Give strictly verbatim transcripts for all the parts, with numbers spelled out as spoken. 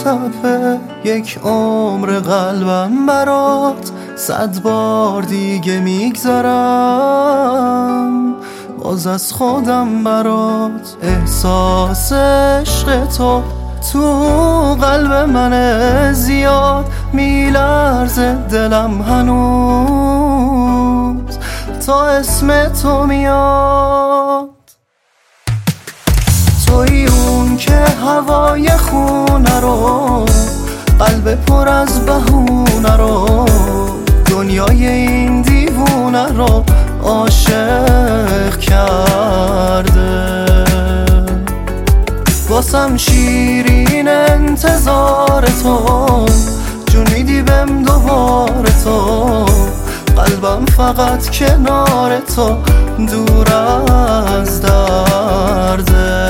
تپه یک عمر قلبم برات صد بار دیگه میگذارم، باز از خودم برات احساس عشق تو تو قلب من زیاد میلرزه دلم هنوز تا اسم تو میاد. توی اون که هوای خونه رو، قلب پر از بهونه رو، دنیای این دیوونه رو عاشق کرده. واسم شیرین انتظار تو، جون میدی بهم دوباره تو، قلبم فقط کنار تو دور از درده.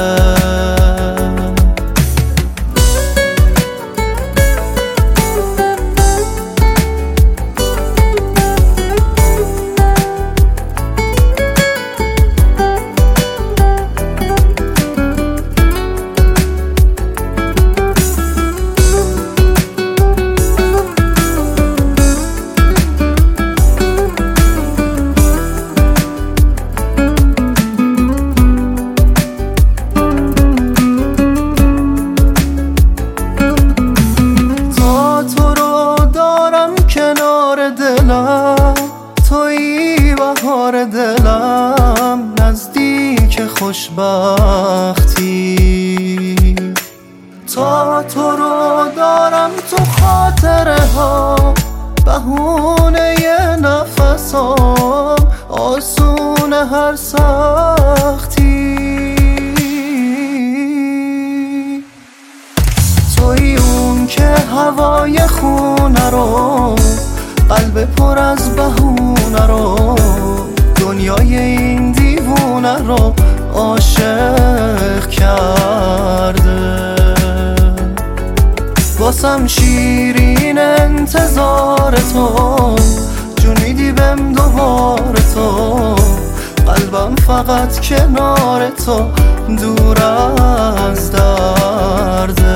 تویی بهار دلم، نزدیک خوشبختی. تا تو رو دارم تو خاطره ها، بهونه ی نفسام، آسون هر سختی. تویی اون که هوای خونه رو، قلب پر از بهونه رو، دنیای این دیوونه رو عاشق کرده. واسم شیرین انتظار تو، جون میدی بهم دوباره تو، قلبم فقط کنار تو دور از درده.